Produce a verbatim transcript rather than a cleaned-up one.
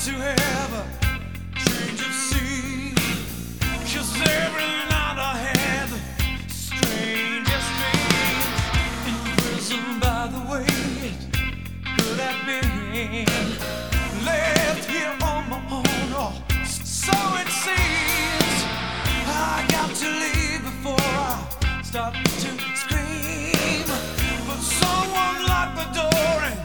to have a change of scene, 'cause every night I had the strangest dreams. Imprisoned by the weight, could have been left here on my own, or so it seems. I got to leave before I start to scream, but someone locked the door and